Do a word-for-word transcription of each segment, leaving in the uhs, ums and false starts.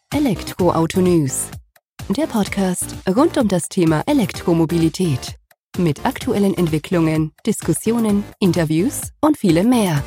Elektroauto News, der Podcast rund um das Thema Elektromobilität. Mit aktuellen Entwicklungen, Diskussionen, Interviews und vielem mehr.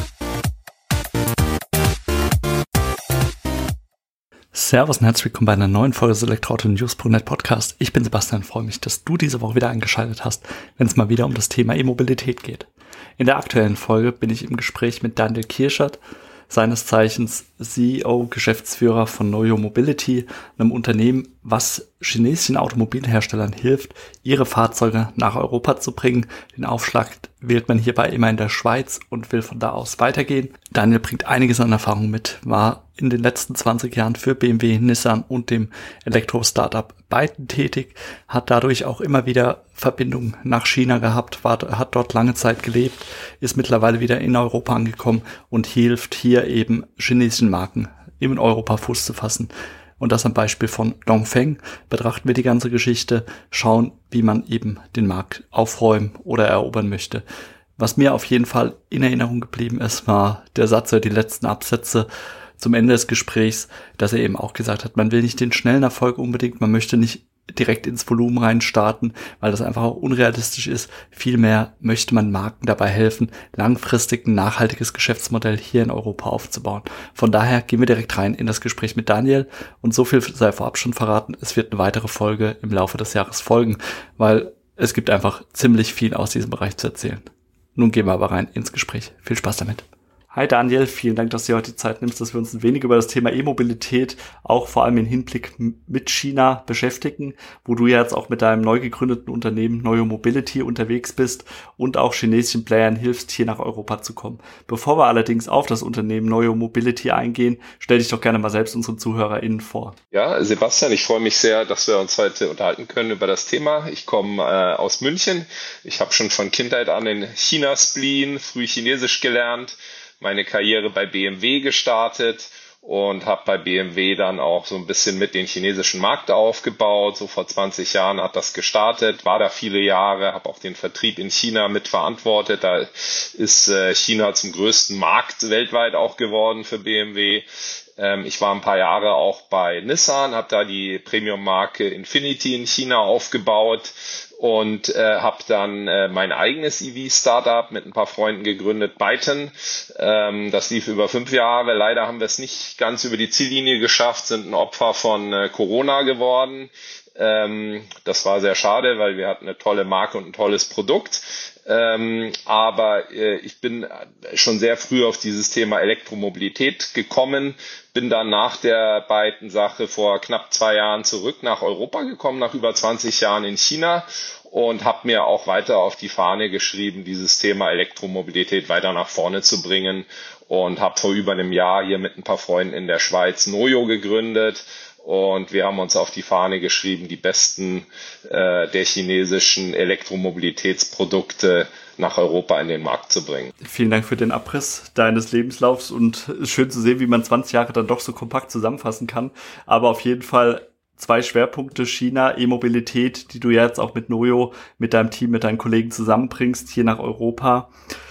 Servus und herzlich willkommen bei einer neuen Folge des Elektroauto News Punkt net Podcast. Ich bin Sebastian und freue mich, dass du diese Woche wieder eingeschaltet hast, wenn es mal wieder um das Thema E-Mobilität geht. In der aktuellen Folge bin ich im Gespräch mit Daniel Kirschert, seines Zeichens C E O, Geschäftsführer von Noyo Mobility, einem Unternehmen, was chinesischen Automobilherstellern hilft, ihre Fahrzeuge nach Europa zu bringen. Den Aufschlag wählt man hierbei immer in der Schweiz und will von da aus weitergehen. Daniel bringt einiges an Erfahrung mit, war in den letzten zwanzig Jahren für B M W, Nissan und dem Elektro-Startup Byton tätig, hat dadurch auch immer wieder Verbindungen nach China gehabt, war, hat dort lange Zeit gelebt, ist mittlerweile wieder in Europa angekommen und hilft hier eben chinesischen Marken in Europa Fuß zu fassen. Und das am Beispiel von Dongfeng betrachten wir die ganze Geschichte, schauen, wie man eben den Markt aufräumen oder erobern möchte. Was mir auf jeden Fall in Erinnerung geblieben ist, war der Satz oder die letzten Absätze zum Ende des Gesprächs, dass er eben auch gesagt hat, man will nicht den schnellen Erfolg unbedingt, man möchte nicht direkt ins Volumen rein starten, weil das einfach auch unrealistisch ist. Vielmehr möchte man Marken dabei helfen, langfristig ein nachhaltiges Geschäftsmodell hier in Europa aufzubauen. Von daher gehen wir direkt rein in das Gespräch mit Daniel und so viel sei vorab schon verraten, es wird eine weitere Folge im Laufe des Jahres folgen, weil es gibt einfach ziemlich viel aus diesem Bereich zu erzählen. Nun gehen wir aber rein ins Gespräch. Viel Spaß damit. Hi Daniel, vielen Dank, dass du dir heute die Zeit nimmst, dass wir uns ein wenig über das Thema E-Mobilität, auch vor allem im Hinblick mit China beschäftigen, wo du ja jetzt auch mit deinem neu gegründeten Unternehmen Noyo Mobility unterwegs bist und auch chinesischen Playern hilfst, hier nach Europa zu kommen. Bevor wir allerdings auf das Unternehmen Noyo Mobility eingehen, stell dich doch gerne mal selbst unseren ZuhörerInnen vor. Ja, Sebastian, ich freue mich sehr, dass wir uns heute unterhalten können über das Thema. Ich komme äh, aus München. Ich habe schon von Kindheit an in China-Spleen, früh Chinesisch gelernt, meine Karriere bei B M W gestartet und habe bei B M W dann auch so ein bisschen mit den chinesischen Markt aufgebaut. So vor zwanzig Jahren hat das gestartet, war da viele Jahre, habe auch den Vertrieb in China mitverantwortet. Da ist äh, China zum größten Markt weltweit auch geworden für B M W. Ähm, ich war ein paar Jahre auch bei Nissan, habe da die Premium-Marke Infiniti in China aufgebaut und äh, habe dann äh, mein eigenes E V-Startup mit ein paar Freunden gegründet, Byton. Ähm, das lief über fünf Jahre. Leider haben wir es nicht ganz über die Ziellinie geschafft, sind ein Opfer von äh, Corona geworden. Ähm, das war sehr schade, weil wir hatten eine tolle Marke und ein tolles Produkt. Ähm, aber äh, ich bin schon sehr früh auf dieses Thema Elektromobilität gekommen, bin dann nach der beiden Sache vor knapp zwei Jahren zurück nach Europa gekommen, nach über zwanzig Jahren in China und habe mir auch weiter auf die Fahne geschrieben, dieses Thema Elektromobilität weiter nach vorne zu bringen und habe vor über einem Jahr hier mit ein paar Freunden in der Schweiz Noyo gegründet. Und wir haben uns auf die Fahne geschrieben, die besten äh, der chinesischen Elektromobilitätsprodukte nach Europa in den Markt zu bringen. Vielen Dank für den Abriss deines Lebenslaufs und es ist schön zu sehen, wie man zwanzig Jahre dann doch so kompakt zusammenfassen kann. Aber auf jeden Fall zwei Schwerpunkte, China, E-Mobilität, die du jetzt auch mit Noyo, mit deinem Team, mit deinen Kollegen zusammenbringst, hier nach Europa.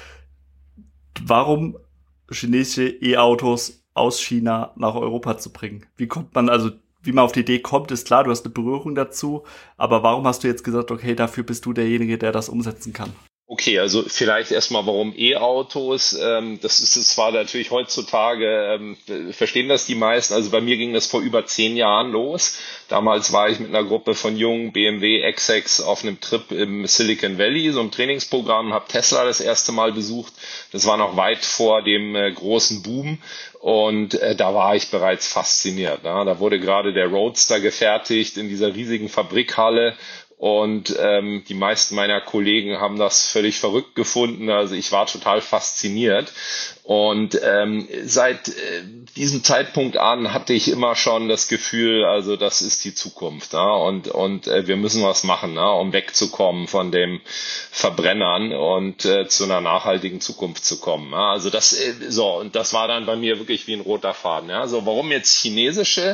Warum chinesische E-Autos aus China nach Europa zu bringen? Wie kommt man, also wie man auf die Idee kommt, ist klar, du hast eine Berührung dazu, aber warum hast du jetzt gesagt, okay, dafür bist du derjenige, der das umsetzen kann? Okay, also vielleicht erstmal, warum E-Autos? Ähm, das ist zwar natürlich heutzutage, ähm, verstehen das die meisten, also bei mir ging das vor über zehn Jahren los. Damals war ich mit einer Gruppe von jungen B M W-Execs auf einem Trip im Silicon Valley, so einem Trainingsprogramm, habe Tesla das erste Mal besucht. Das war noch weit vor dem äh, großen Boom. Und äh, da war ich bereits fasziniert. Ja. Da wurde gerade der Roadster gefertigt in dieser riesigen Fabrikhalle. Und ähm, die meisten meiner Kollegen haben das völlig verrückt gefunden. Also ich war total fasziniert. Und ähm, seit äh, diesem Zeitpunkt an hatte ich immer schon das Gefühl, also das ist die Zukunft. Ja? Und und äh, wir müssen was machen, ja? Um wegzukommen von dem Verbrennern und äh, zu einer nachhaltigen Zukunft zu kommen. Ja? Also das äh, so und das war dann bei mir wirklich wie ein roter Faden. Ja? So, warum jetzt chinesische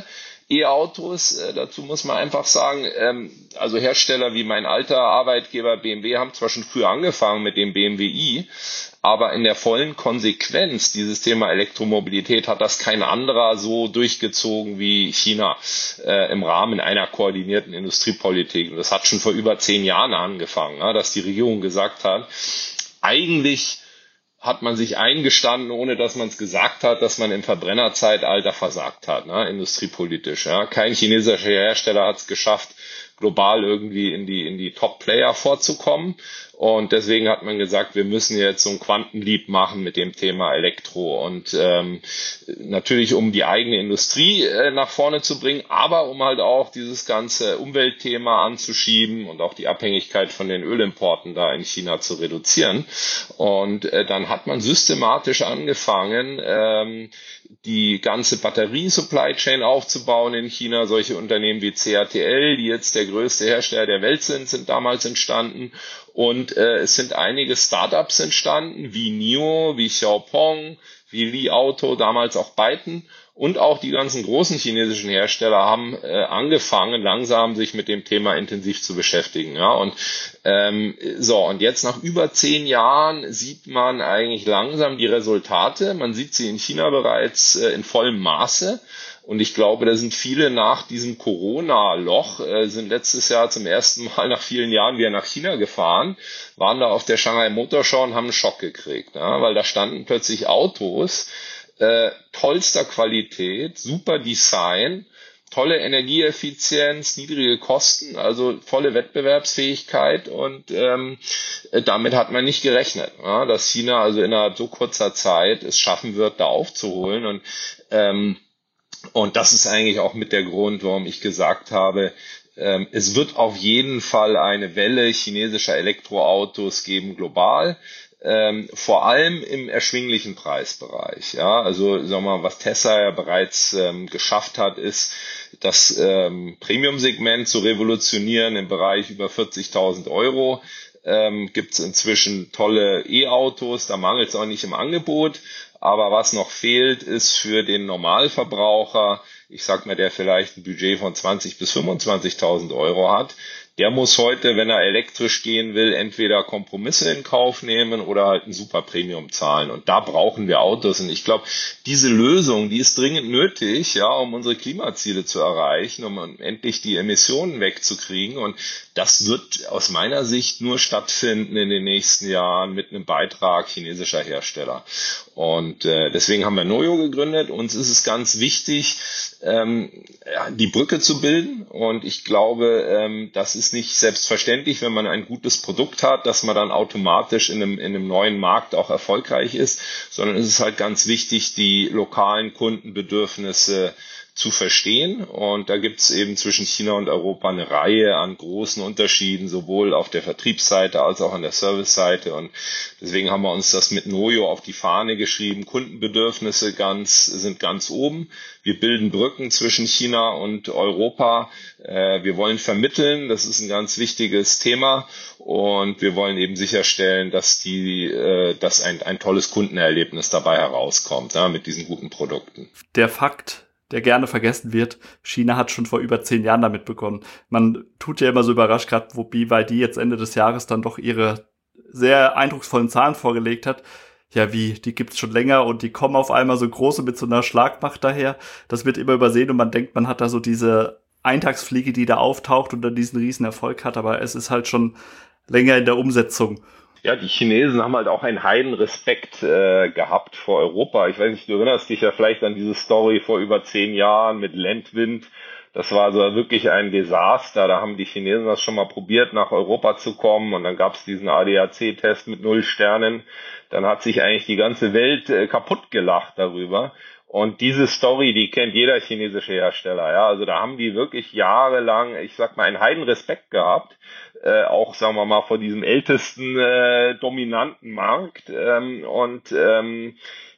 E-Autos, äh, dazu muss man einfach sagen, ähm, also Hersteller wie mein alter Arbeitgeber B M W haben zwar schon früher angefangen mit dem B M W i, aber in der vollen Konsequenz dieses Thema Elektromobilität hat das kein anderer so durchgezogen wie China äh, im Rahmen einer koordinierten Industriepolitik. Und das hat schon vor über zehn Jahren angefangen, ja, dass die Regierung gesagt hat, eigentlich hat man sich eingestanden, ohne dass man es gesagt hat, dass man im Verbrennerzeitalter versagt hat, ne, industriepolitisch. Ja. Kein chinesischer Hersteller hat es geschafft, global irgendwie in die in die Top-Player vorzukommen. Und deswegen hat man gesagt, wir müssen jetzt so ein Quantenleap machen mit dem Thema Elektro. Und ähm, natürlich, um die eigene Industrie äh, nach vorne zu bringen, aber um halt auch dieses ganze Umweltthema anzuschieben und auch die Abhängigkeit von den Ölimporten da in China zu reduzieren. Und äh, dann hat man systematisch angefangen, ähm, die ganze Batterie-Supply-Chain aufzubauen in China. Solche Unternehmen wie C A T L, die jetzt der größte Hersteller der Welt sind, sind damals entstanden. Und äh, es sind einige Startups entstanden, wie N I O, wie Xiaopeng, wie Li Auto, damals auch Byton. Und auch die ganzen großen chinesischen Hersteller haben äh, angefangen, langsam sich mit dem Thema intensiv zu beschäftigen. Ja, und ähm, so und jetzt nach über zehn Jahren sieht man eigentlich langsam die Resultate. Man sieht sie in China bereits äh, in vollem Maße. Und ich glaube, da sind viele nach diesem Corona-Loch, äh, sind letztes Jahr zum ersten Mal nach vielen Jahren wieder nach China gefahren, waren da auf der Shanghai Motor Show und haben einen Schock gekriegt, ja, weil da standen plötzlich Autos, Äh, tollster Qualität, super Design, tolle Energieeffizienz, niedrige Kosten, also volle Wettbewerbsfähigkeit und ähm, damit hat man nicht gerechnet, ja, dass China also innerhalb so kurzer Zeit es schaffen wird, da aufzuholen und ähm, und das ist eigentlich auch mit der Grund, warum ich gesagt habe, ähm, es wird auf jeden Fall eine Welle chinesischer Elektroautos geben global. Ähm, vor allem im erschwinglichen Preisbereich. Ja, also sagen wir mal, was Tesla ja bereits ähm, geschafft hat, ist das ähm, Premium-Segment zu revolutionieren im Bereich über vierzigtausend Euro. Ähm, gibt es inzwischen tolle E-Autos, da mangelt es auch nicht im Angebot. Aber was noch fehlt, ist für den Normalverbraucher, ich sag mal, der vielleicht ein Budget von zwanzigtausend bis fünfundzwanzigtausend Euro hat, der muss heute, wenn er elektrisch gehen will, entweder Kompromisse in Kauf nehmen oder halt ein super Premium zahlen. Und da brauchen wir Autos. Und ich glaube, diese Lösung, die ist dringend nötig, ja, um unsere Klimaziele zu erreichen, um endlich die Emissionen wegzukriegen. Und das wird aus meiner Sicht nur stattfinden in den nächsten Jahren mit einem Beitrag chinesischer Hersteller. Und äh, deswegen haben wir Noyo gegründet. Uns ist es ganz wichtig, ähm, ja, die Brücke zu bilden. Und ich glaube, ähm, das ist nicht selbstverständlich, wenn man ein gutes Produkt hat, dass man dann automatisch in einem, in einem neuen Markt auch erfolgreich ist, sondern es ist halt ganz wichtig, die lokalen Kundenbedürfnisse zu verstehen. Und da gibt es eben zwischen China und Europa eine Reihe an großen Unterschieden, sowohl auf der Vertriebsseite als auch an der Serviceseite. Und deswegen haben wir uns das mit Noyo auf die Fahne geschrieben. Kundenbedürfnisse ganz, sind ganz oben. Wir bilden Brücken zwischen China und Europa. Wir wollen vermitteln. Das ist ein ganz wichtiges Thema. Und wir wollen eben sicherstellen, dass die, dass ein, ein tolles Kundenerlebnis dabei herauskommt, ja, mit diesen guten Produkten. Der Fakt, der gerne vergessen wird, China hat schon vor über zehn Jahren damit begonnen. Man tut ja immer so überrascht, gerade wo B Y D jetzt Ende des Jahres dann doch ihre sehr eindrucksvollen Zahlen vorgelegt hat. Ja, wie, die gibt's schon länger und die kommen auf einmal so groß und mit so einer Schlagmacht daher. Das wird immer übersehen und man denkt, man hat da so diese Eintagsfliege, die da auftaucht und dann diesen riesen Erfolg hat, aber es ist halt schon länger in der Umsetzung. Ja, die Chinesen haben halt auch einen Heidenrespekt äh, gehabt vor Europa. Ich weiß nicht, du erinnerst dich ja vielleicht an diese Story vor über zehn Jahren mit Landwind. Das war so wirklich ein Desaster. Da haben die Chinesen das schon mal probiert, nach Europa zu kommen. Und dann gab es diesen A D A C-Test mit null Sternen. Dann hat sich eigentlich die ganze Welt äh, kaputt gelacht darüber. Und diese Story, die kennt jeder chinesische Hersteller. Ja, also da haben die wirklich jahrelang, ich sag mal, einen Heidenrespekt gehabt. Äh, auch, sagen wir mal, vor diesem ältesten äh, dominanten Markt. Ähm, und ähm,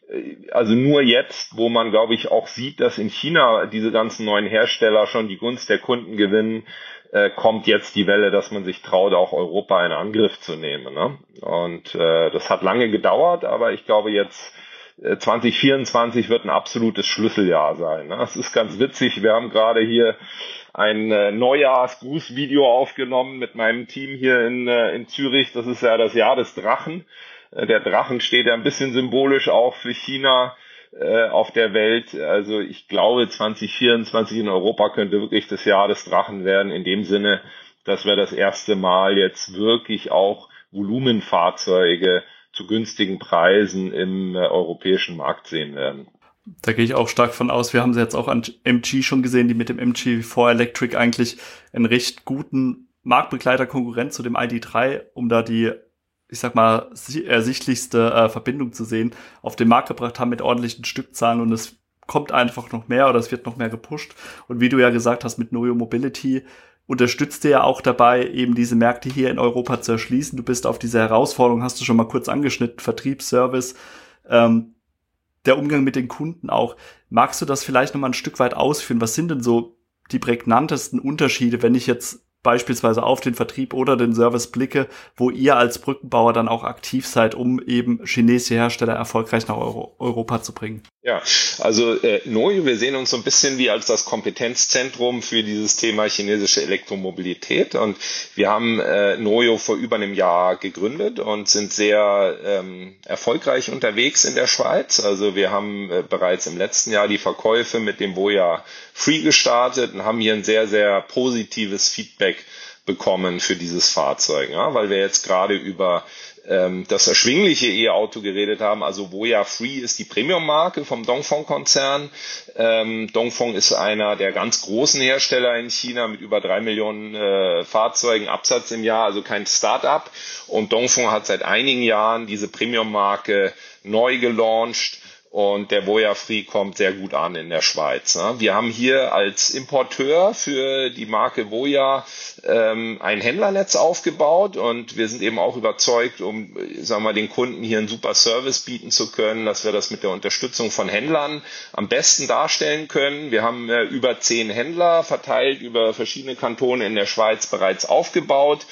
also nur jetzt, wo man, glaube ich, auch sieht, dass in China diese ganzen neuen Hersteller schon die Gunst der Kunden gewinnen, äh, kommt jetzt die Welle, dass man sich traut, auch Europa in Angriff zu nehmen. Ne? Und äh, das hat lange gedauert, aber ich glaube, jetzt zwanzig vierundzwanzig wird ein absolutes Schlüsseljahr sein. Das ist ganz witzig. Wir haben gerade hier ein Neujahrsgrußvideo aufgenommen mit meinem Team hier in, in Zürich. Das ist ja das Jahr des Drachen. Der Drachen steht ja ein bisschen symbolisch auch für China äh, auf der Welt. Also ich glaube, zwanzig vierundzwanzig in Europa könnte wirklich das Jahr des Drachen werden, in dem Sinne, dass wir das erste Mal jetzt wirklich auch Volumenfahrzeuge zu günstigen Preisen im äh, europäischen Markt sehen werden. Da gehe ich auch stark von aus. Wir haben sie jetzt auch an M G schon gesehen, die mit dem M G vier Electric eigentlich einen recht guten Marktbegleiter-Konkurrent zu dem I D drei, um da die, ich sag mal, ersichtlichste äh, Verbindung zu sehen, auf den Markt gebracht haben mit ordentlichen Stückzahlen, und es kommt einfach noch mehr oder es wird noch mehr gepusht. Und wie du ja gesagt hast, mit Noyo Mobility unterstützt dir ja auch dabei, eben diese Märkte hier in Europa zu erschließen. Du bist auf diese Herausforderung, hast du schon mal kurz angeschnitten, Vertrieb, Service, ähm, der Umgang mit den Kunden auch. Magst du das vielleicht noch mal ein Stück weit ausführen? Was sind denn so die prägnantesten Unterschiede, wenn ich jetzt beispielsweise auf den Vertrieb oder den Service blicke, wo ihr als Brückenbauer dann auch aktiv seid, um eben chinesische Hersteller erfolgreich nach Euro- Europa zu bringen? Ja, also äh, Noyo, wir sehen uns so ein bisschen wie als das Kompetenzzentrum für dieses Thema chinesische Elektromobilität, und wir haben äh, Noyo vor über einem Jahr gegründet und sind sehr ähm, erfolgreich unterwegs in der Schweiz. Also wir haben äh, bereits im letzten Jahr die Verkäufe mit dem Voya Free gestartet und haben hier ein sehr, sehr positives Feedback bekommen für dieses Fahrzeug, ja, weil wir jetzt gerade über ähm, das erschwingliche E-Auto geredet haben. Also Voya Free ist die Premium-Marke vom Dongfeng-Konzern. Ähm, Dongfeng ist einer der ganz großen Hersteller in China mit über drei Millionen äh, Fahrzeugen Absatz im Jahr, also kein Start-up. Und Dongfeng hat seit einigen Jahren diese Premium-Marke neu gelauncht. Und der Voya Free kommt sehr gut an in der Schweiz. Wir haben hier als Importeur für die Marke Voya ähm, ein Händlernetz aufgebaut, und wir sind eben auch überzeugt, um, sagen wir, den Kunden hier einen super Service bieten zu können, dass wir das mit der Unterstützung von Händlern am besten darstellen können. Wir haben äh, über zehn Händler verteilt über verschiedene Kantone in der Schweiz bereits aufgebaut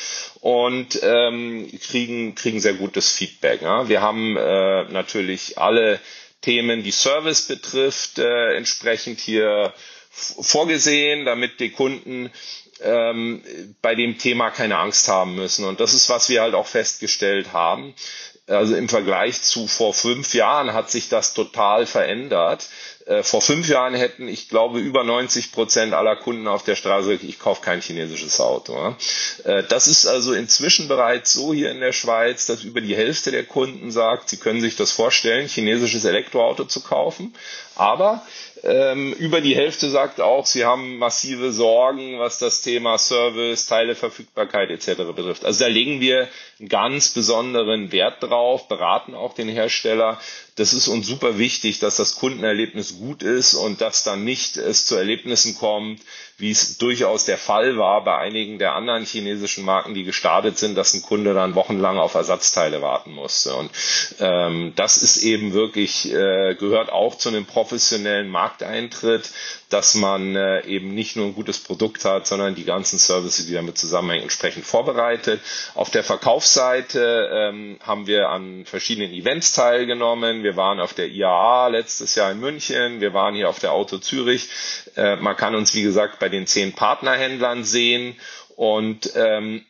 und ähm, kriegen kriegen sehr gutes Feedback. Ja. Wir haben äh, natürlich alle Themen, die Service betrifft, äh, entsprechend hier f- vorgesehen, damit die Kunden ähm, bei dem Thema keine Angst haben müssen. Und das ist, was wir halt auch festgestellt haben. Also im Vergleich zu vor fünf Jahren hat sich das total verändert. Äh, vor fünf Jahren hätten, ich glaube, über neunzig Prozent aller Kunden auf der Straße gesagt, ich kaufe kein chinesisches Auto. Ja. Äh, das ist also inzwischen bereits so hier in der Schweiz, dass über die Hälfte der Kunden sagt, sie können sich das vorstellen, chinesisches Elektroauto zu kaufen. Aber ähm, über die Hälfte sagt auch, sie haben massive Sorgen, was das Thema Service, Teileverfügbarkeit et cetera betrifft. Also da legen wir einen ganz besonderen Wert drauf, beraten auch den Hersteller. Das ist uns super wichtig, dass das Kundenerlebnis gut ist und dass dann nicht es zu Erlebnissen kommt, wie es durchaus der Fall war bei einigen der anderen chinesischen Marken, die gestartet sind, dass ein Kunde dann wochenlang auf Ersatzteile warten musste. Und ähm, das ist eben wirklich, äh, gehört auch zu einem professionellen Markteintritt, dass man äh, eben nicht nur ein gutes Produkt hat, sondern die ganzen Services, die damit zusammenhängen, entsprechend vorbereitet. Auf der Verkaufsseite ähm, haben wir an verschiedenen Events teilgenommen. Wir waren auf der I A A letztes Jahr in München. Wir waren hier auf der Auto Zürich. Äh, man kann uns, wie gesagt, bei den zehn Partnerhändlern sehen. Und ähm,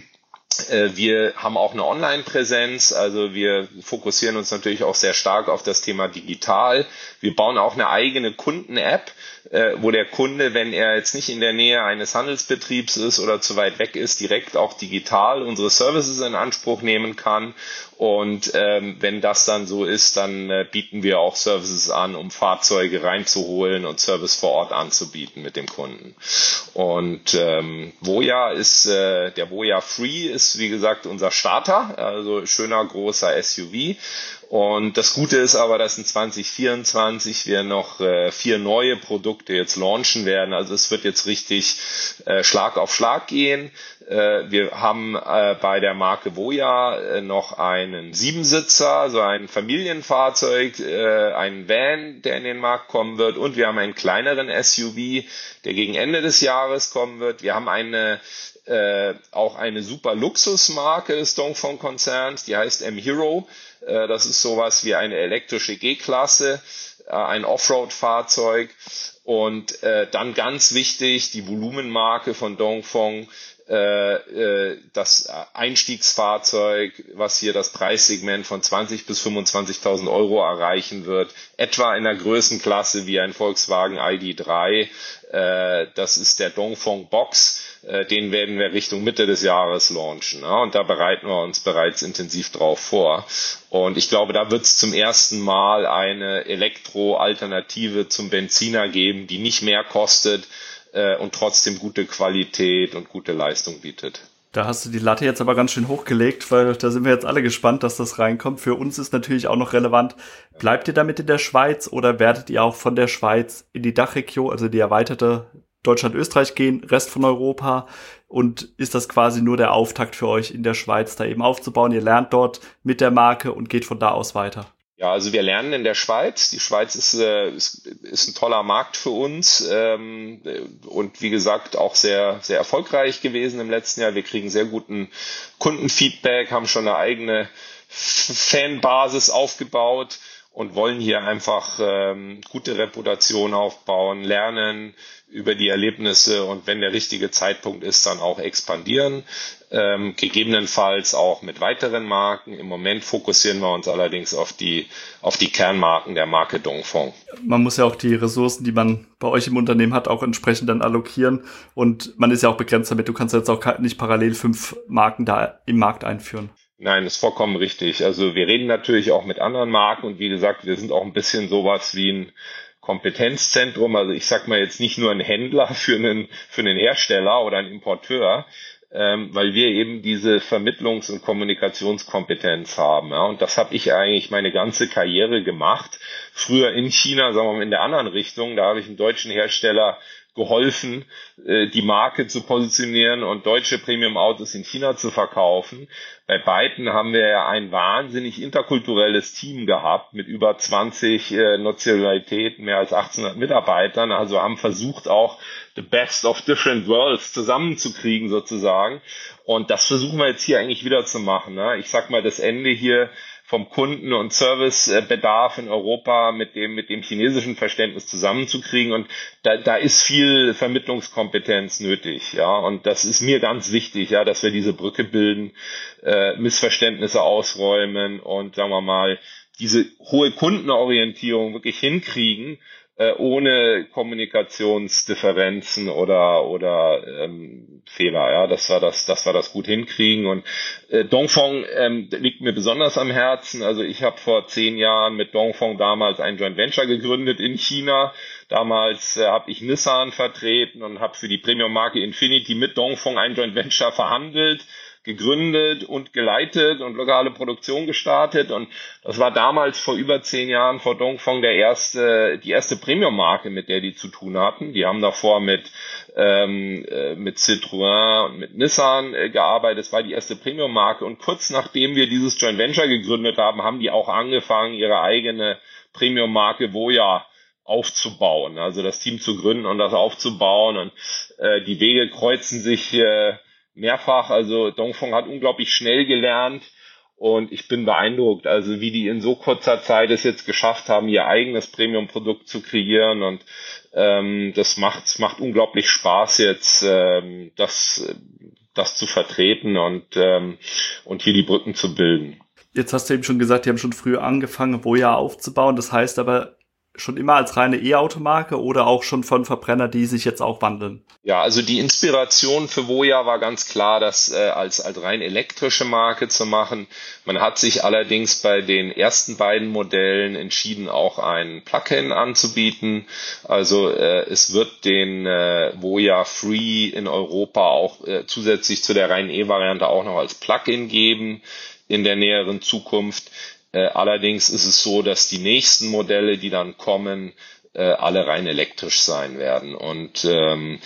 wir haben auch eine Online-Präsenz, also wir fokussieren uns natürlich auch sehr stark auf das Thema digital. Wir bauen auch eine eigene Kunden-App, wo der Kunde, wenn er jetzt nicht in der Nähe eines Handelsbetriebs ist oder zu weit weg ist, direkt auch digital unsere Services in Anspruch nehmen kann. Und ähm, wenn das dann so ist, dann äh, bieten wir auch Services an, um Fahrzeuge reinzuholen und Service vor Ort anzubieten mit dem Kunden. Und ähm, Voya ist, äh, der Voya Free ist, wie gesagt, unser Starter, also schöner großer S U V. Und das Gute ist aber, dass in zwanzig vierundzwanzig wir noch äh, vier neue Produkte jetzt launchen werden. Also es wird jetzt richtig äh, Schlag auf Schlag gehen. Äh, wir haben äh, bei der Marke Voya äh, noch einen Siebensitzer, so ein Familienfahrzeug, äh, einen Van, der in den Markt kommen wird, und wir haben einen kleineren S U V, der gegen Ende des Jahres kommen wird. Wir haben eine äh, auch eine super Luxusmarke des Dongfeng-Konzerns, die heißt M-Hero. Äh, das ist sowas wie eine elektrische G-Klasse, äh, ein Offroad-Fahrzeug. Und äh, dann ganz wichtig, die Volumenmarke von Dongfeng, äh, äh, das Einstiegsfahrzeug, was hier das Preissegment von zwanzig bis fünfundzwanzigtausend Euro erreichen wird, etwa in der Größenklasse wie ein Volkswagen I D drei. Äh, das ist der Dongfeng Box. Äh, den werden wir Richtung Mitte des Jahres launchen. Ja? Und da bereiten wir uns bereits intensiv drauf vor. Und ich glaube, da wird es zum ersten Mal eine Elektro-Alternative zum Benziner geben, die nicht mehr kostet äh, und trotzdem gute Qualität und gute Leistung bietet. Da hast du die Latte jetzt aber ganz schön hochgelegt, weil da sind wir jetzt alle gespannt, dass das reinkommt. Für uns ist natürlich auch noch relevant, bleibt ihr damit in der Schweiz oder werdet ihr auch von der Schweiz in die Dachregion, also die erweiterte Deutschland, Österreich gehen, Rest von Europa? Und ist das quasi nur der Auftakt für euch in der Schweiz, da eben aufzubauen? Ihr lernt dort mit der Marke und geht von da aus weiter. Ja, also wir lernen in der Schweiz. Die Schweiz ist, äh, ist, ist ein toller Markt für uns ähm, und wie gesagt auch sehr, sehr erfolgreich gewesen im letzten Jahr. Wir kriegen sehr guten Kundenfeedback, haben schon eine eigene Fanbasis aufgebaut und wollen hier einfach ähm, gute Reputation aufbauen, lernen über die Erlebnisse und wenn der richtige Zeitpunkt ist, dann auch expandieren. Ähm, gegebenenfalls auch mit weiteren Marken. Im Moment fokussieren wir uns allerdings auf die, auf die Kernmarken der Marke Dongfeng. Man muss ja auch die Ressourcen, die man bei euch im Unternehmen hat, auch entsprechend dann allokieren. Und man ist ja auch begrenzt damit. Du kannst jetzt auch nicht parallel fünf Marken da im Markt einführen. Nein, ist vollkommen richtig. Also wir reden natürlich auch mit anderen Marken und wie gesagt, wir sind auch ein bisschen sowas wie ein Kompetenzzentrum. Also ich sag mal jetzt nicht nur ein Händler für einen, für einen Hersteller oder einen Importeur, ähm, weil wir eben diese Vermittlungs- und Kommunikationskompetenz haben. Ja, und das habe ich eigentlich meine ganze Karriere gemacht. Früher in China, sagen wir mal in der anderen Richtung, da habe ich einen deutschen Hersteller geholfen, die Marke zu positionieren und deutsche Premium-Autos in China zu verkaufen. Bei beiden haben wir ja ein wahnsinnig interkulturelles Team gehabt mit über zwanzig äh, Nationalitäten, mehr als achtzehnhundert Mitarbeitern. Also haben versucht auch the best of different worlds zusammenzukriegen sozusagen. Und das versuchen wir jetzt hier eigentlich wieder zu machen. Ne? Ich sag mal, das Ende hier vom Kunden- und Servicebedarf in Europa mit dem mit dem chinesischen Verständnis zusammenzukriegen und da da ist viel Vermittlungskompetenz nötig, ja, und das ist mir ganz wichtig, ja, dass wir diese Brücke bilden, äh, Missverständnisse ausräumen und sagen wir mal diese hohe Kundenorientierung wirklich hinkriegen, äh, ohne Kommunikationsdifferenzen oder oder ähm, Fehler, ja, dass wir das, dass wir das gut hinkriegen und äh, Dongfeng ähm, liegt mir besonders am Herzen. Also ich habe vor zehn Jahren mit Dongfeng damals ein Joint Venture gegründet in China. Damals äh, habe ich Nissan vertreten und habe für die Premium-Marke Infiniti mit Dongfeng ein Joint Venture verhandelt, gegründet und geleitet und lokale Produktion gestartet und das war damals vor über zehn Jahren vor Dongfeng der erste, die erste Premium-Marke, mit der die zu tun hatten. Die haben davor mit ähm, mit Citroën und mit Nissan äh, gearbeitet. Das war die erste Premium-Marke und kurz nachdem wir dieses Joint Venture gegründet haben, haben die auch angefangen, ihre eigene Premium-Marke Voya aufzubauen, also das Team zu gründen und das aufzubauen und äh, die Wege kreuzen sich äh, mehrfach, also Dongfeng hat unglaublich schnell gelernt und ich bin beeindruckt, also wie die in so kurzer Zeit es jetzt geschafft haben, ihr eigenes Premium-Produkt zu kreieren und ähm, das macht macht unglaublich Spaß jetzt, ähm, das das zu vertreten und ähm, und hier die Brücken zu bilden. Jetzt hast du eben schon gesagt, die haben schon früh angefangen, Voya aufzubauen, das heißt aber schon immer als reine E-Automarke oder auch schon von Verbrenner, die sich jetzt auch wandeln? Ja, also die Inspiration für Voya war ganz klar, das äh, als, als rein elektrische Marke zu machen. Man hat sich allerdings bei den ersten beiden Modellen entschieden, auch ein Plug-in anzubieten. Also äh, es wird den äh, Voya Free in Europa auch äh, zusätzlich zu der reinen E-Variante auch noch als Plug-in geben in der näheren Zukunft. Äh, allerdings ist es so, dass die nächsten Modelle, die dann kommen, äh, alle rein elektrisch sein werden. Und ähm,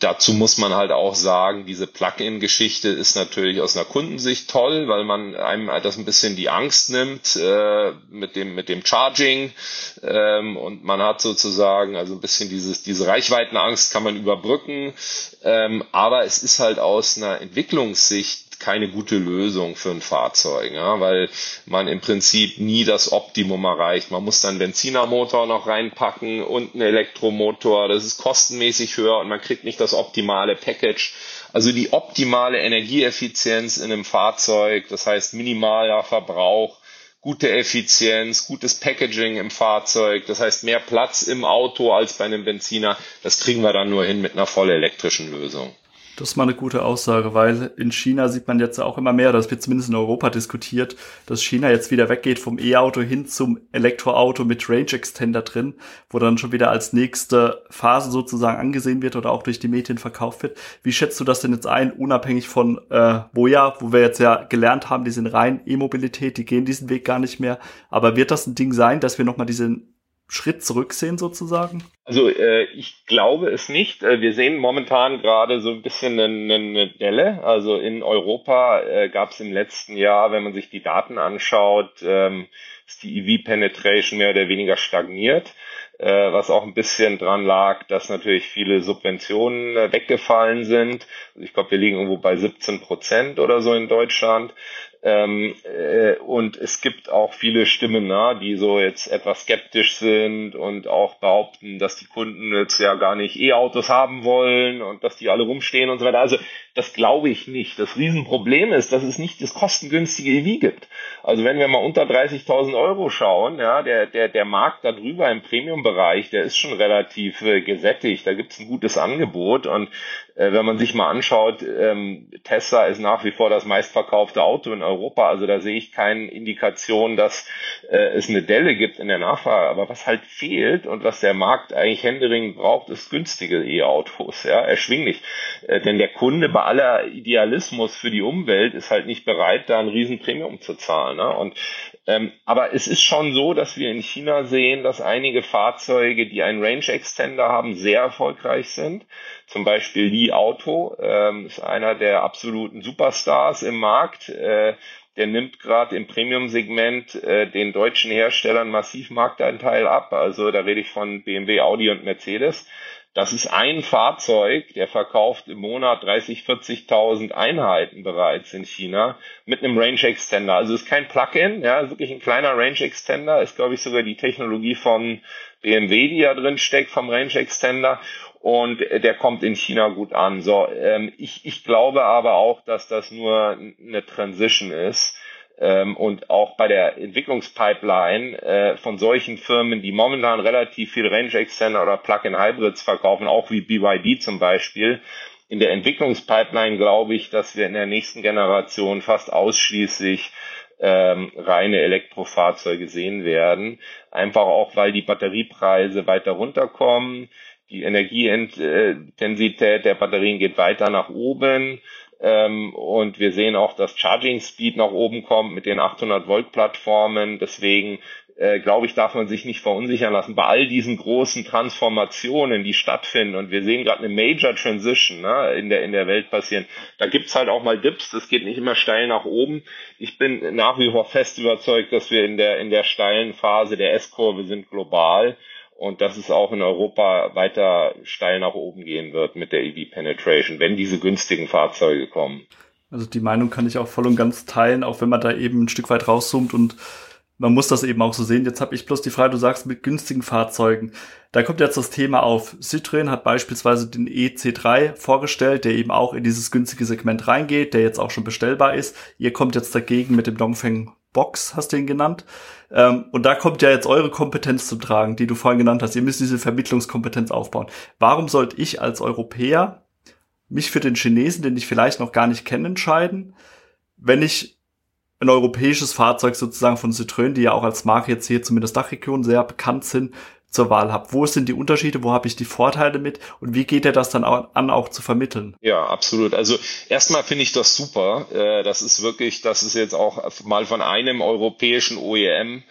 dazu muss man halt auch sagen, diese Plug-in-Geschichte ist natürlich aus einer Kundensicht toll, weil man einem das ein bisschen die Angst nimmt äh, mit dem mit dem Charging ähm, und man hat sozusagen also ein bisschen dieses diese Reichweitenangst kann man überbrücken, ähm, aber es ist halt aus einer Entwicklungssicht keine gute Lösung für ein Fahrzeug, ja, weil man im Prinzip nie das Optimum erreicht. Man muss dann einen Benzinermotor noch reinpacken und einen Elektromotor. Das ist kostenmäßig höher und man kriegt nicht das optimale Package. Also die optimale Energieeffizienz in einem Fahrzeug, das heißt minimaler Verbrauch, gute Effizienz, gutes Packaging im Fahrzeug, das heißt mehr Platz im Auto als bei einem Benziner. Das kriegen wir dann nur hin mit einer voll elektrischen Lösung. Das ist mal eine gute Aussage, weil in China sieht man jetzt auch immer mehr, das wird zumindest in Europa diskutiert, dass China jetzt wieder weggeht vom E-Auto hin zum Elektroauto mit Range Extender drin, wo dann schon wieder als nächste Phase sozusagen angesehen wird oder auch durch die Medien verkauft wird. Wie schätzt du das denn jetzt ein, unabhängig von äh, Voya, wo wir jetzt ja gelernt haben, die sind rein E-Mobilität, die gehen diesen Weg gar nicht mehr. Aber wird das ein Ding sein, dass wir nochmal diesen Schritt zurücksehen sozusagen? Also äh, ich glaube es nicht. Wir sehen momentan gerade so ein bisschen eine, eine Delle. Also in Europa äh, gab es im letzten Jahr, wenn man sich die Daten anschaut, ähm, ist die E V-Penetration mehr oder weniger stagniert, äh, was auch ein bisschen dran lag, dass natürlich viele Subventionen äh, weggefallen sind. Also ich glaube, wir liegen irgendwo bei siebzehn Prozent oder so in Deutschland. Ähm, äh, und es gibt auch viele Stimmen, na, die so jetzt etwas skeptisch sind und auch behaupten, dass die Kunden jetzt ja gar nicht E-Autos haben wollen und dass die alle rumstehen und so weiter. Also das glaube ich nicht. Das Riesenproblem ist, dass es nicht das kostengünstige E V gibt. Also wenn wir mal unter dreißigtausend Euro schauen, ja, der der der Markt da drüber im Premium-Bereich, der ist schon relativ äh, gesättigt. Da gibt es ein gutes Angebot und äh, wenn man sich mal anschaut, ähm, Tesla ist nach wie vor das meistverkaufte Auto in Europa. Also da sehe ich keine Indikation, dass äh, es eine Delle gibt in der Nachfrage. Aber was halt fehlt und was der Markt eigentlich händeringend braucht, ist günstige E-Autos, ja, erschwinglich. Äh, denn der Kunde bei aller Idealismus für die Umwelt ist halt nicht bereit, da ein riesen Premium zu zahlen. Ne? Und ähm, aber es ist schon so, dass wir in China sehen, dass einige Fahrzeuge, die einen Range Extender haben, sehr erfolgreich sind. Zum Beispiel Li Auto ähm, ist einer der absoluten Superstars im Markt. Äh, der nimmt gerade im Premium-Segment äh, den deutschen Herstellern massiv Marktanteil ab. Also da rede ich von B M W, Audi und Mercedes. Das ist ein Fahrzeug, der verkauft im Monat dreißig, vierzigtausend Einheiten bereits in China mit einem Range Extender. Also ist kein Plug-in, ja, wirklich ein kleiner Range Extender. Ist, glaube ich, sogar die Technologie von B M W, die da drin steckt, vom Range Extender. Und der kommt in China gut an. So, ähm, ich, ich glaube aber auch, dass das nur eine Transition ist. Ähm, und auch bei der Entwicklungspipeline äh, von solchen Firmen, die momentan relativ viel Range Extender oder Plug-in-Hybrids verkaufen, auch wie B Y D zum Beispiel, in der Entwicklungspipeline glaube ich, dass wir in der nächsten Generation fast ausschließlich ähm, reine Elektrofahrzeuge sehen werden. Einfach auch, weil die Batteriepreise weiter runterkommen, die Energieintensität der Batterien geht weiter nach oben. Ähm, und wir sehen auch, dass Charging Speed nach oben kommt mit den achthundert Volt Plattformen. Deswegen äh, glaube ich, darf man sich nicht verunsichern lassen bei all diesen großen Transformationen, die stattfinden. Und wir sehen gerade eine Major Transition, ne, in der in der Welt passieren. Da gibt's halt auch mal Dips. Das geht nicht immer steil nach oben. Ich bin nach wie vor fest überzeugt, dass wir in der in der steilen Phase der S-Kurve sind global. Und dass es auch in Europa weiter steil nach oben gehen wird mit der E V-Penetration, wenn diese günstigen Fahrzeuge kommen. Also die Meinung kann ich auch voll und ganz teilen, auch wenn man da eben ein Stück weit rauszoomt und man muss das eben auch so sehen. Jetzt habe ich bloß die Frage, du sagst mit günstigen Fahrzeugen. Da kommt jetzt das Thema auf. Citroën hat beispielsweise den E C drei vorgestellt, der eben auch in dieses günstige Segment reingeht, der jetzt auch schon bestellbar ist. Ihr kommt jetzt dagegen mit dem Dongfeng Box, hast du ihn genannt. Ähm, und da kommt ja jetzt eure Kompetenz zum Tragen, die du vorhin genannt hast. Ihr müsst diese Vermittlungskompetenz aufbauen. Warum sollte ich als Europäer mich für den Chinesen, den ich vielleicht noch gar nicht kenne, entscheiden, wenn ich ein europäisches Fahrzeug sozusagen von Citroën, die ja auch als Marke jetzt hier zumindest Dachregion sehr bekannt sind, zur Wahl habe? Wo sind die Unterschiede? Wo habe ich die Vorteile mit? Und wie geht er das dann auch an, auch zu vermitteln? Ja, absolut. Also erstmal finde ich das super. Das ist wirklich, dass es jetzt auch mal von einem europäischen O E M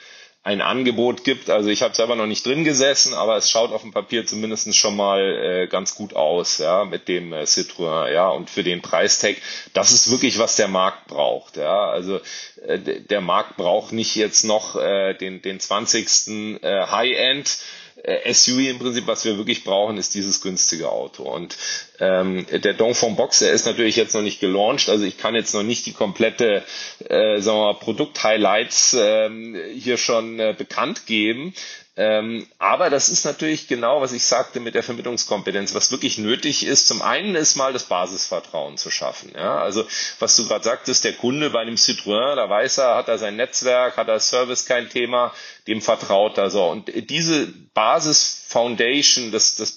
ein Angebot gibt. Also ich habe selber noch nicht drin gesessen, aber es schaut auf dem Papier zumindest schon mal äh, ganz gut aus, ja, mit dem äh, Citroën, ja, und für den Preistag. Das ist wirklich, was der Markt braucht, ja. Also äh, der Markt braucht nicht jetzt noch äh, den den zwanzigsten äh, High-End S U V im Prinzip. Was wir wirklich brauchen, ist dieses günstige Auto. Und ähm, der Dongfeng Box, der ist natürlich jetzt noch nicht gelauncht, also ich kann jetzt noch nicht die komplette äh, sagen wir mal, Produkt-Highlights ähm, hier schon äh, bekannt geben. Ähm, aber das ist natürlich genau, was ich sagte mit der Vermittlungskompetenz, was wirklich nötig ist. Zum einen ist mal das Basisvertrauen zu schaffen. Ja? Also was du gerade sagtest, der Kunde bei einem Citroën, da weiß er, hat er sein Netzwerk, hat er Service, kein Thema, dem vertraut er so. Und diese Basis-Foundation, das, das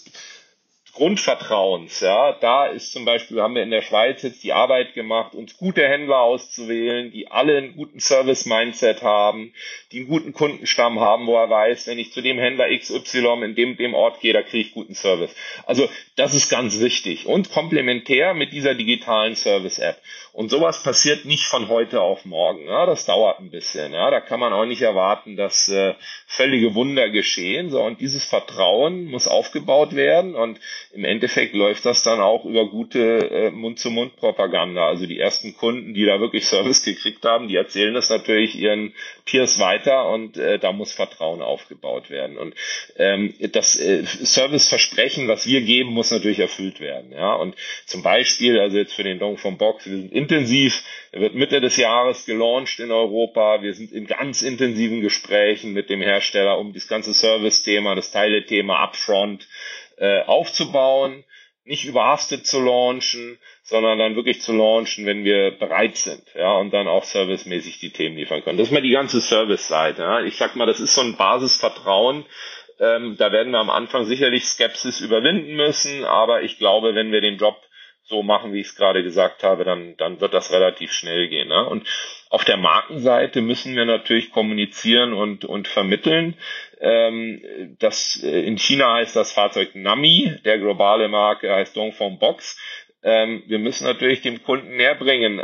Grundvertrauens, ja, da ist zum Beispiel, haben wir in der Schweiz jetzt die Arbeit gemacht, uns gute Händler auszuwählen, die alle einen guten Service-Mindset haben, die einen guten Kundenstamm haben, wo er weiß, wenn ich zu dem Händler X Y in dem, dem Ort gehe, da kriege ich guten Service. Also das ist ganz wichtig und komplementär mit dieser digitalen Service-App. Und sowas passiert nicht von heute auf morgen. Ja, das dauert ein bisschen. Ja, da kann man auch nicht erwarten, dass äh, völlige Wunder geschehen. So, und dieses Vertrauen muss aufgebaut werden. Und im Endeffekt läuft das dann auch über gute äh, Mund-zu-Mund-Propaganda. Also die ersten Kunden, die da wirklich Service gekriegt haben, die erzählen das natürlich ihren Peers weiter. Und äh, da muss Vertrauen aufgebaut werden. Und ähm, das äh, Serviceversprechen, was wir geben, muss natürlich erfüllt werden. Ja, und zum Beispiel, also jetzt für den Dongfeng Box, wir sind intensiv, er wird Mitte des Jahres gelauncht in Europa. Wir sind in ganz intensiven Gesprächen mit dem Hersteller, um das ganze Service-Thema, das Teile-Thema upfront äh, aufzubauen, nicht überhastet zu launchen, sondern dann wirklich zu launchen, wenn wir bereit sind, ja, und dann auch servicemäßig die Themen liefern können. Das ist mal die ganze Service-Seite. Ja. Ich sag mal, das ist so ein Basisvertrauen. Ähm, da werden wir am Anfang sicherlich Skepsis überwinden müssen, aber ich glaube, wenn wir den Job so machen, wie ich es gerade gesagt habe, dann dann wird das relativ schnell gehen. Ne? Und auf der Markenseite müssen wir natürlich kommunizieren und und vermitteln. Ähm, das in China heißt das Fahrzeug Nami, der globale Marke heißt Dongfeng Box. Ähm, wir müssen natürlich dem Kunden näher bringen,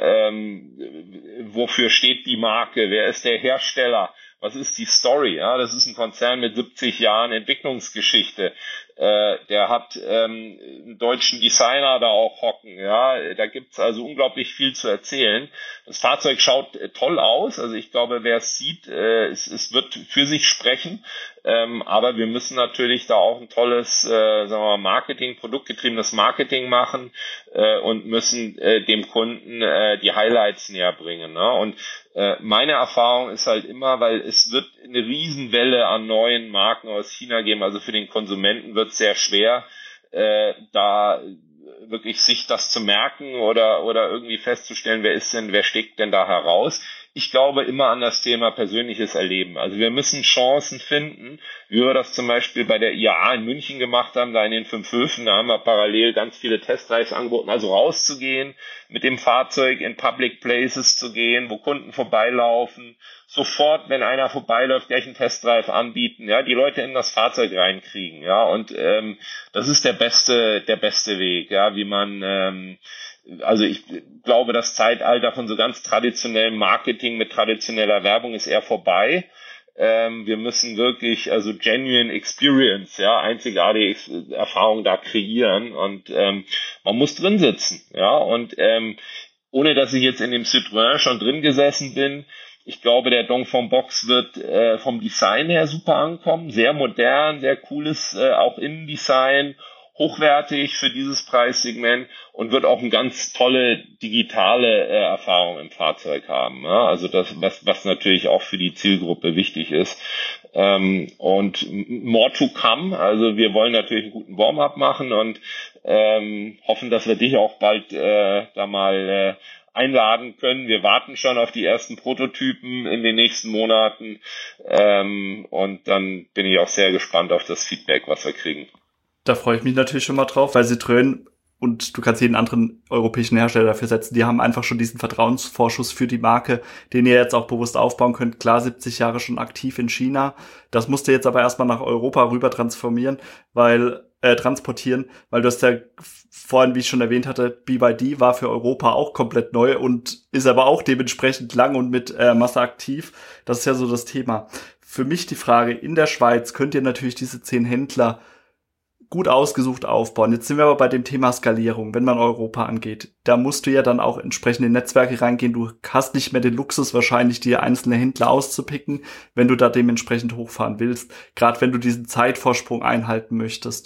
ähm, wofür steht die Marke, wer ist der Hersteller, was ist die Story? Ja, das ist ein Konzern mit siebzig Jahren Entwicklungsgeschichte. Äh, der hat ähm, einen deutschen Designer da auch hocken. Ja, da gibt's also unglaublich viel zu erzählen. Das Fahrzeug schaut äh, toll aus. Also ich glaube, wer es sieht, äh, es, es wird für sich sprechen. Ähm, aber wir müssen natürlich da auch ein tolles, äh, sagen wir mal, Marketing, produktgetriebenes Marketing machen äh, und müssen äh, dem Kunden äh, die Highlights näher bringen. Ne? Und äh, meine Erfahrung ist halt immer, weil es wird eine Riesenwelle an neuen Marken aus China geben. Also für den Konsumenten wird es sehr schwer, äh, da wirklich sich das zu merken oder oder irgendwie festzustellen, wer ist denn, wer steckt denn da heraus. Ich glaube immer an das Thema persönliches Erleben. Also wir müssen Chancen finden, wie wir das zum Beispiel bei der I A A in München gemacht haben, da in den fünf Höfen, da haben wir parallel ganz viele Testdrives angeboten, also rauszugehen, mit dem Fahrzeug in Public Places zu gehen, wo Kunden vorbeilaufen, sofort, wenn einer vorbeiläuft, gleich einen Testdrive anbieten, ja, die Leute in das Fahrzeug reinkriegen, ja, und ähm, das ist der beste, der beste Weg, ja, wie man ähm, also ich glaube, das Zeitalter von so ganz traditionellem Marketing mit traditioneller Werbung ist eher vorbei. Ähm, wir müssen wirklich, also genuine Experience, ja, einzigartige Erfahrung da kreieren und ähm, man muss drin sitzen, ja, und ähm, ohne dass ich jetzt in dem Citroën schon drin gesessen bin, ich glaube, der Dongfeng Box wird äh, vom Design her super ankommen, sehr modern, sehr cooles, äh, auch Innendesign, hochwertig für dieses Preissegment und wird auch eine ganz tolle digitale äh, Erfahrung im Fahrzeug haben. Ja? Also das, was, was natürlich auch für die Zielgruppe wichtig ist. Ähm, und more to come. Also wir wollen natürlich einen guten Warm-up machen und ähm, hoffen, dass wir dich auch bald äh, da mal äh, einladen können. Wir warten schon auf die ersten Prototypen in den nächsten Monaten ähm, und dann bin ich auch sehr gespannt auf das Feedback, was wir kriegen. Da freue ich mich natürlich schon mal drauf, weil Citroën, und du kannst jeden anderen europäischen Hersteller dafür setzen, die haben einfach schon diesen Vertrauensvorschuss für die Marke, den ihr jetzt auch bewusst aufbauen könnt. Klar, siebzig Jahre schon aktiv in China. Das musst du jetzt aber erstmal nach Europa rüber transformieren, weil äh, transportieren, weil du hast ja vorhin, wie ich schon erwähnt hatte, B Y D war für Europa auch komplett neu und ist aber auch dementsprechend lang und mit äh, Masse aktiv. Das ist ja so das Thema. Für mich die Frage, in der Schweiz könnt ihr natürlich diese zehn Händler gut ausgesucht aufbauen. Jetzt sind wir aber bei dem Thema Skalierung, wenn man Europa angeht. Da musst du ja dann auch entsprechend in Netzwerke reingehen. Du hast nicht mehr den Luxus, wahrscheinlich dir einzelne Händler auszupicken, wenn du da dementsprechend hochfahren willst. Gerade wenn du diesen Zeitvorsprung einhalten möchtest.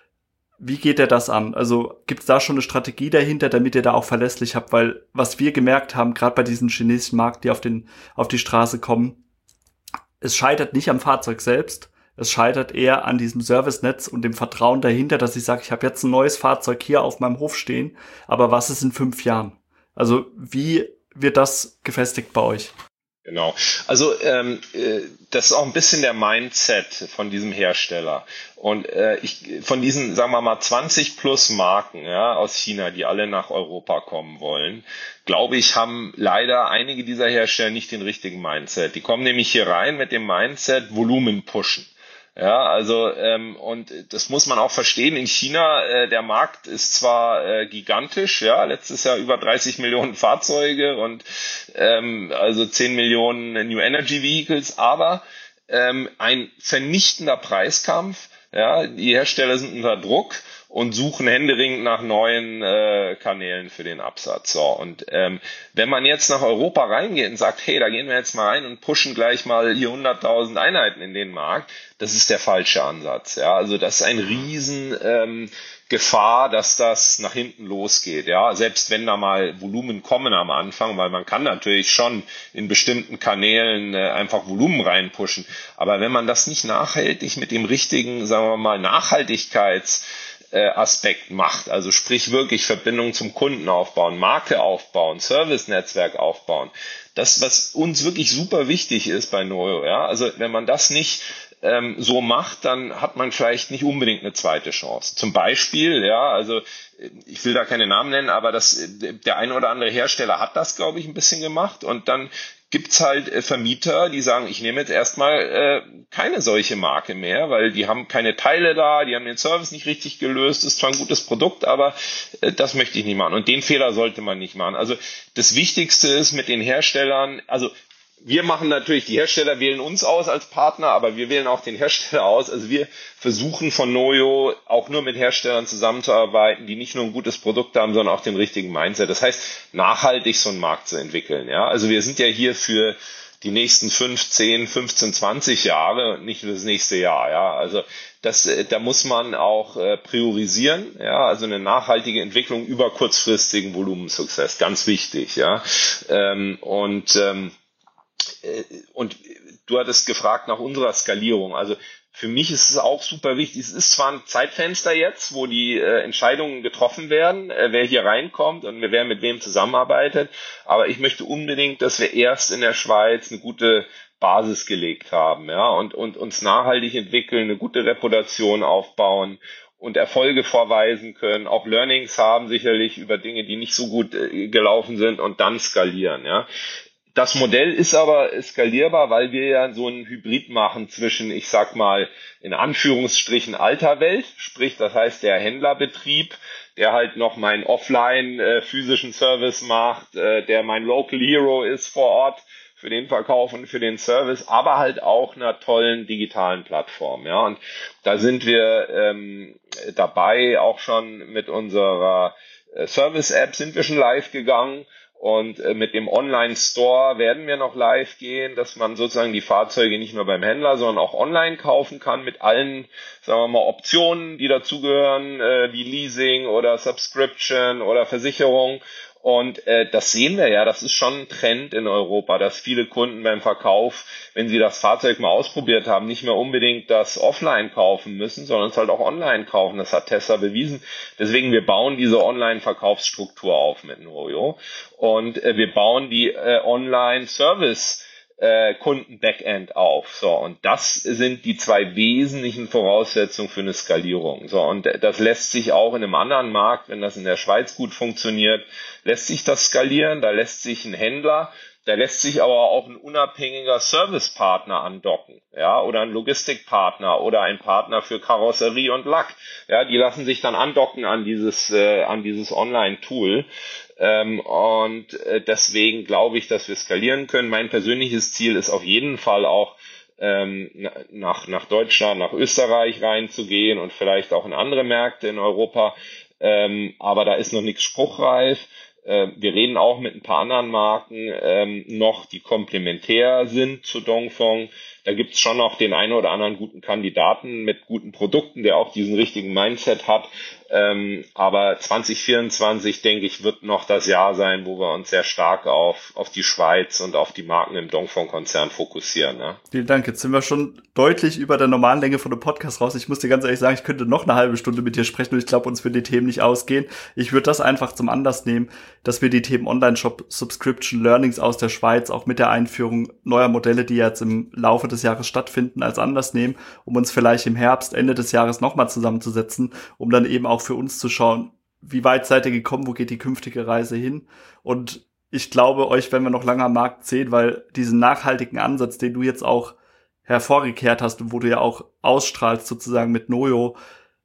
Wie geht ihr das an? Also gibt es da schon eine Strategie dahinter, damit ihr da auch verlässlich habt? Weil was wir gemerkt haben, gerade bei diesen chinesischen Markt, die auf den auf die Straße kommen, es scheitert nicht am Fahrzeug selbst. Es scheitert eher an diesem Servicenetz und dem Vertrauen dahinter, dass ich sage, ich habe jetzt ein neues Fahrzeug hier auf meinem Hof stehen, aber was ist in fünf Jahren? Also wie wird das gefestigt bei euch? Genau. Also ähm, das ist auch ein bisschen der Mindset von diesem Hersteller. Und äh, ich von diesen, sagen wir mal, zwanzig plus Marken, ja, aus China, die alle nach Europa kommen wollen, glaube ich, haben leider einige dieser Hersteller nicht den richtigen Mindset. Die kommen nämlich hier rein mit dem Mindset Volumen pushen. Ja, also ähm, und das muss man auch verstehen. In China, äh, der Markt ist zwar äh, gigantisch, ja, letztes Jahr über dreißig Millionen Fahrzeuge und ähm, also zehn Millionen New Energy Vehicles, aber ähm, ein vernichtender Preiskampf. Ja, die Hersteller sind unter Druck und suchen händeringend nach neuen äh, Kanälen für den Absatz. So, und ähm, wenn man jetzt nach Europa reingeht und sagt, hey, da gehen wir jetzt mal rein und pushen gleich mal hier hunderttausend Einheiten in den Markt, das ist der falsche Ansatz. Ja, also das ist ein riesen ähm, Gefahr, dass das nach hinten losgeht. Ja, selbst wenn da mal Volumen kommen am Anfang, weil man kann natürlich schon in bestimmten Kanälen äh, einfach Volumen reinpushen. Aber wenn man das nicht nachhaltig mit dem richtigen, sagen wir mal, Nachhaltigkeits Aspekt macht, also sprich wirklich Verbindung zum Kunden aufbauen, Marke aufbauen, Service-Netzwerk aufbauen. Das, was uns wirklich super wichtig ist bei Noyo, ja, also wenn man das nicht ähm, so macht, dann hat man vielleicht nicht unbedingt eine zweite Chance. Zum Beispiel, ja, also ich will da keine Namen nennen, aber das, der eine oder andere Hersteller hat das, glaube ich, ein bisschen gemacht und dann gibt's halt äh, Vermieter, die sagen, ich nehme jetzt erstmal äh, keine solche Marke mehr, weil die haben keine Teile da, die haben den Service nicht richtig gelöst, ist zwar ein gutes Produkt, aber äh, das möchte ich nicht machen. Und den Fehler sollte man nicht machen. Also das Wichtigste ist mit den Herstellern, also wir machen natürlich, die Hersteller wählen uns aus als Partner, aber wir wählen auch den Hersteller aus. Also wir versuchen von Noyo auch nur mit Herstellern zusammenzuarbeiten, die nicht nur ein gutes Produkt haben, sondern auch den richtigen Mindset. Das heißt, nachhaltig so einen Markt zu entwickeln. Ja, also wir sind ja hier für die nächsten fünf, zehn, fünfzehn, zwanzig Jahre und nicht für das nächste Jahr. Ja, also das, da muss man auch äh, priorisieren. Ja, also eine nachhaltige Entwicklung über kurzfristigen Volumensuccess, ganz wichtig. Ja, ähm, und ähm, Und du hattest gefragt nach unserer Skalierung. Also für mich ist es auch super wichtig. Es ist zwar ein Zeitfenster jetzt, wo die äh, Entscheidungen getroffen werden, äh, wer hier reinkommt und wer mit wem zusammenarbeitet. Aber ich möchte unbedingt, dass wir erst in der Schweiz eine gute Basis gelegt haben, ja, und, und uns nachhaltig entwickeln, eine gute Reputation aufbauen und Erfolge vorweisen können, auch Learnings haben sicherlich über Dinge, die nicht so gut äh, gelaufen sind und dann skalieren, ja. Das Modell ist aber skalierbar, weil wir ja so einen Hybrid machen zwischen, ich sag mal, in Anführungsstrichen alter Welt, sprich, das heißt der Händlerbetrieb, der halt noch meinen offline äh, physischen Service macht, äh, der mein Local Hero ist vor Ort für den Verkauf und für den Service, aber halt auch einer tollen digitalen Plattform. Ja, und da sind wir ähm, dabei, auch schon mit unserer äh, Service-App sind wir schon live gegangen. Und äh, mit dem Online-Store werden wir noch live gehen, dass man sozusagen die Fahrzeuge nicht nur beim Händler, sondern auch online kaufen kann mit allen, sagen wir mal, Optionen, die dazugehören, äh, wie Leasing oder Subscription oder Versicherung. Und äh, das sehen wir ja, das ist schon ein Trend in Europa, dass viele Kunden beim Verkauf, wenn sie das Fahrzeug mal ausprobiert haben, nicht mehr unbedingt das offline kaufen müssen, sondern es halt auch online kaufen. Das hat Tesla bewiesen. Deswegen, wir bauen diese Online-Verkaufsstruktur auf mit Noyo und äh, wir bauen die äh, Online-Service Äh, Kunden-Backend auf. So, und das sind die zwei wesentlichen Voraussetzungen für eine Skalierung. So, und das lässt sich auch in einem anderen Markt, wenn das in der Schweiz gut funktioniert, lässt sich das skalieren. Da lässt sich ein Händler, Da lässt sich aber auch ein unabhängiger Servicepartner andocken, ja, oder ein Logistikpartner oder ein Partner für Karosserie und Lack. Ja, die lassen sich dann andocken an dieses, äh, an dieses Online-Tool. Ähm, und äh, deswegen glaube ich, dass wir skalieren können. Mein persönliches Ziel ist auf jeden Fall auch, ähm, nach, nach Deutschland, nach Österreich reinzugehen und vielleicht auch in andere Märkte in Europa. Ähm, aber da ist noch nichts spruchreif. Wir reden auch mit ein paar anderen Marken ähm, noch, die komplementär sind zu Dongfeng. Da gibt's schon noch den einen oder anderen guten Kandidaten mit guten Produkten, der auch diesen richtigen Mindset hat. Ähm, aber zwanzig vierundzwanzig, denke ich, wird noch das Jahr sein, wo wir uns sehr stark auf, auf die Schweiz und auf die Marken im Dongfeng-Konzern fokussieren. Ne? Vielen Dank. Jetzt sind wir schon deutlich über der normalen Länge von dem Podcast raus. Ich muss dir ganz ehrlich sagen, ich könnte noch eine halbe Stunde mit dir sprechen und ich glaube, uns würden die Themen nicht ausgehen. Ich würde das einfach zum Anlass nehmen, dass wir die Themen Online-Shop, Subscription, Learnings aus der Schweiz, auch mit der Einführung neuer Modelle, die jetzt im Laufe des Jahres stattfinden, als Anlass nehmen, um uns vielleicht im Herbst, Ende des Jahres nochmal zusammenzusetzen, um dann eben auch für uns zu schauen, wie weit seid ihr gekommen, wo geht die künftige Reise hin? Und ich glaube, euch werden wir noch lange am Markt sehen, weil diesen nachhaltigen Ansatz, den du jetzt auch hervorgekehrt hast und wo du ja auch ausstrahlst sozusagen mit Noyo,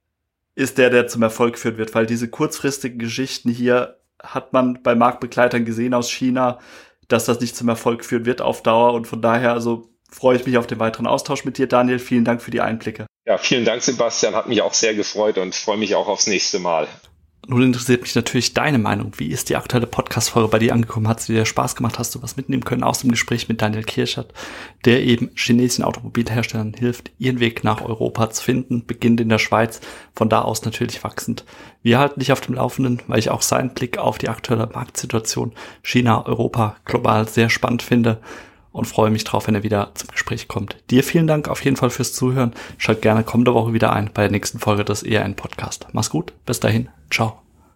ist der, der zum Erfolg führen wird, weil diese kurzfristigen Geschichten hier hat man bei Marktbegleitern gesehen aus China, dass das nicht zum Erfolg führen wird auf Dauer und von daher also freue ich mich auf den weiteren Austausch mit dir, Daniel. Vielen Dank für die Einblicke. Ja, vielen Dank, Sebastian. Hat mich auch sehr gefreut und freue mich auch aufs nächste Mal. Nun interessiert mich natürlich deine Meinung. Wie ist die aktuelle Podcast-Folge bei dir angekommen? Hat sie dir Spaß gemacht? Hast du was mitnehmen können aus dem Gespräch mit Daniel Kirchert, der eben chinesischen Automobilherstellern hilft, ihren Weg nach Europa zu finden, beginnt in der Schweiz, von da aus natürlich wachsend. Wir halten dich auf dem Laufenden, weil ich auch seinen Blick auf die aktuelle Marktsituation China, Europa, global sehr spannend finde. Und freue mich drauf, wenn er wieder zum Gespräch kommt. Dir vielen Dank auf jeden Fall fürs Zuhören. Schalt gerne kommende Woche wieder ein bei der nächsten Folge des E R N Podcast. Mach's gut, bis dahin, ciao.